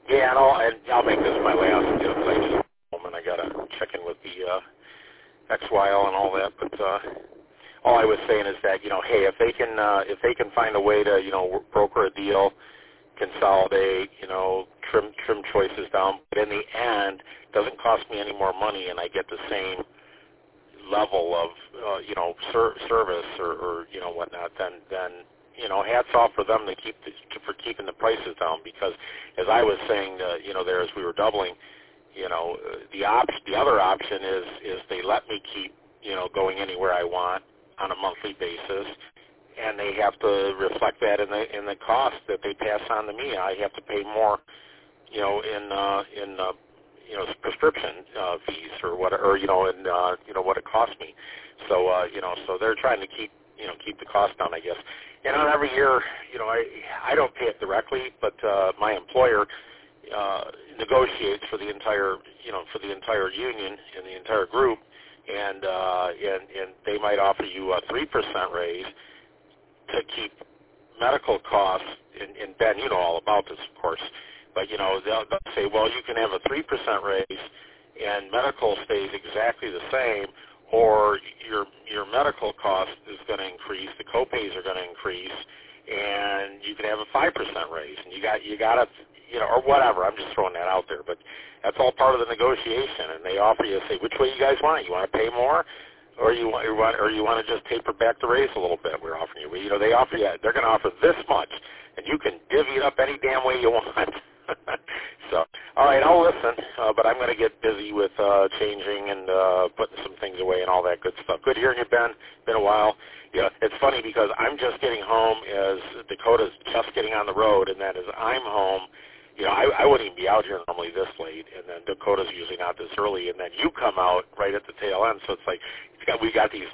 Yeah, and I'll make this my last deal because I just home and I got to check in with the XYL and all that. But all I was saying is that, hey, if they can find a way to, broker a deal, consolidate, trim choices down, but in the end, it doesn't cost me any more money, and I get the same level of, service or whatnot, then hats off for them for keeping the prices down. Because as I was saying, there as we were doubling, the other option is they let me keep, going anywhere I want on a monthly basis, and they have to reflect that in the cost that they pass on to me. I have to pay more, in prescription fees or what, or what it costs me. So so they're trying to keep the cost down, I guess. And on every year, I don't pay it directly, but my employer negotiates for the entire union and the entire group, and they might offer you a 3% raise to keep medical costs, and Ben, you know all about this, of course, but they'll say, well, you can have a 3% raise and medical stays exactly the same, or your medical cost is going to increase, the copays are going to increase, and you can have a 5% raise, and you got to, or whatever. I'm just throwing that out there, but that's all part of the negotiation. And they offer you, say, which way you guys want it? You want to pay more, or you want to just taper back the raise a little bit? We're offering you. They offer you. They're going to offer this much, and you can divvy it up any damn way you want. So, all right, I'll listen, but I'm going to get busy with changing and putting some things away and all that good stuff. Good hearing you, Ben. Been a while. Yeah, it's funny because I'm just getting home as Dakota's just getting on the road, and then as I'm home, I wouldn't even be out here normally this late, and then Dakota's usually not this early, and then you come out right at the tail end. So it's like we got these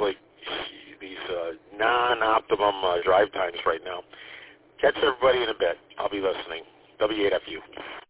non-optimum drive times right now. Catch everybody in a bit. I'll be listening. W8FU.